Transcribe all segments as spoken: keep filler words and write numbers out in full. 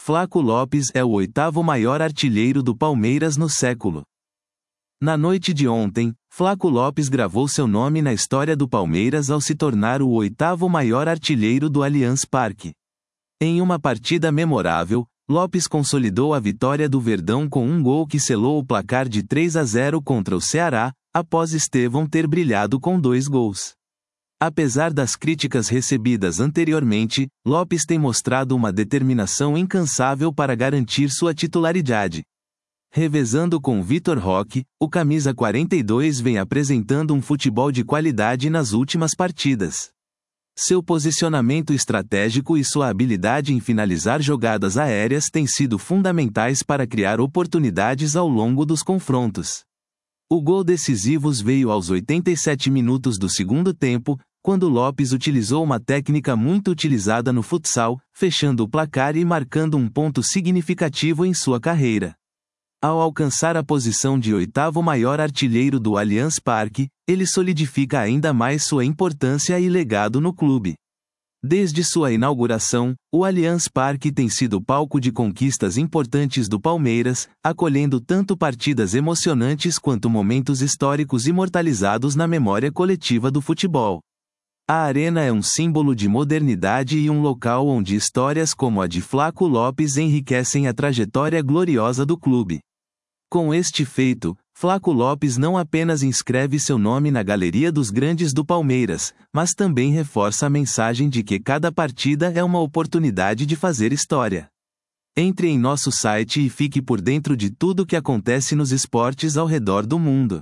Flaco Lopes é o oitavo maior artilheiro do Palmeiras no século. Na noite de ontem, Flaco Lopes gravou seu nome na história do Palmeiras ao se tornar o oitavo maior artilheiro do Allianz Parque. Em uma partida memorável, Lopes consolidou a vitória do Verdão com um gol que selou o placar de três a zero contra o Ceará, após Estevão ter brilhado com dois gols. Apesar das críticas recebidas anteriormente, Lopes tem mostrado uma determinação incansável para garantir sua titularidade. Revezando com Vitor Roque, o camisa quarenta e dois vem apresentando um futebol de qualidade nas últimas partidas. Seu posicionamento estratégico e sua habilidade em finalizar jogadas aéreas têm sido fundamentais para criar oportunidades ao longo dos confrontos. O gol decisivo veio aos oitenta e sete minutos do segundo tempo, quando Lopes utilizou uma técnica muito utilizada no futsal, fechando o placar e marcando um ponto significativo em sua carreira. Ao alcançar a posição de oitavo maior artilheiro do Allianz Parque, ele solidifica ainda mais sua importância e legado no clube. Desde sua inauguração, o Allianz Parque tem sido palco de conquistas importantes do Palmeiras, acolhendo tanto partidas emocionantes quanto momentos históricos imortalizados na memória coletiva do futebol. A arena é um símbolo de modernidade e um local onde histórias como a de Flaco Lopes enriquecem a trajetória gloriosa do clube. Com este feito, Flaco Lopes não apenas inscreve seu nome na galeria dos grandes do Palmeiras, mas também reforça a mensagem de que cada partida é uma oportunidade de fazer história. Entre em nosso site e fique por dentro de tudo o que acontece nos esportes ao redor do mundo.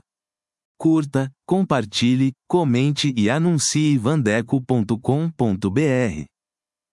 Curta, compartilhe, comente e anuncie vandeco ponto com ponto br.